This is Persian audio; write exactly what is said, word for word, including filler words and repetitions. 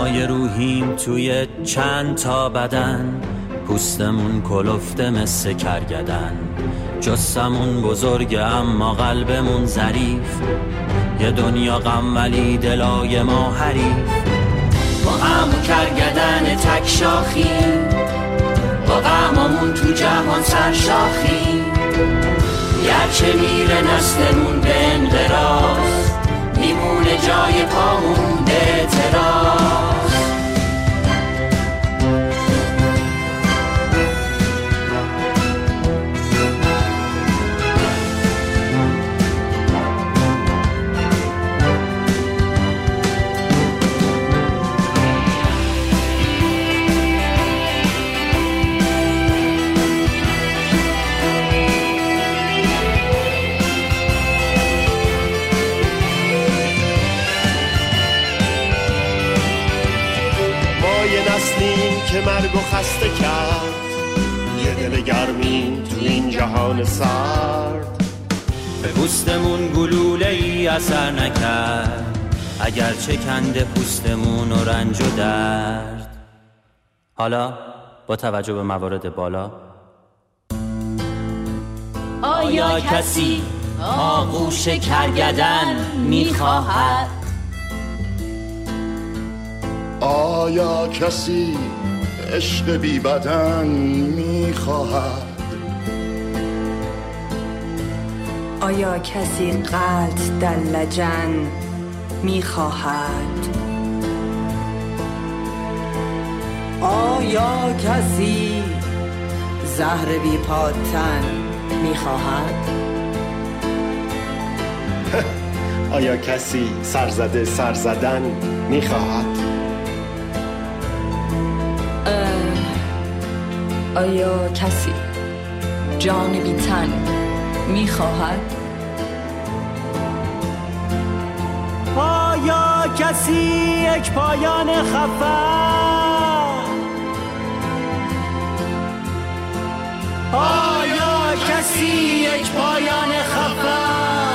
مای روحیم توی چند تا بدن، پوستمون کلفته مثل کرگدن، جسمون بزرگه اما قلبمون ظریف، یه دنیا غم ولی دلای ما حریف. با غم و کرگدن تک شاخی، با غممون تو جهان سرشاخی، گرچه میره نسلمون به انقراض، میمونه جای پامون به اعتراض. که مرگ و خسته کرد، یه دل گرمیم تو این جهان سرد. به پوستمون گلوله ای اثر نکرد، اگر چه کنده پوستمون و رنج و درد. حالا با توجه به موارد بالا، آیا کسی آغوش کرگدن میخواهد؟ آیا کسی عشق بی بدن میخواهد؟ آیا کسی قلط در لجن میخواهد؟ آیا کسی زهر بی پاتن میخواهد؟ آیا کسی سرزده سرزدن میخواهد؟ آیا کسی جان بی تن میخواهد؟ آیا کسی یک پایان خفه؟ آیا کسی یک پایان خفه؟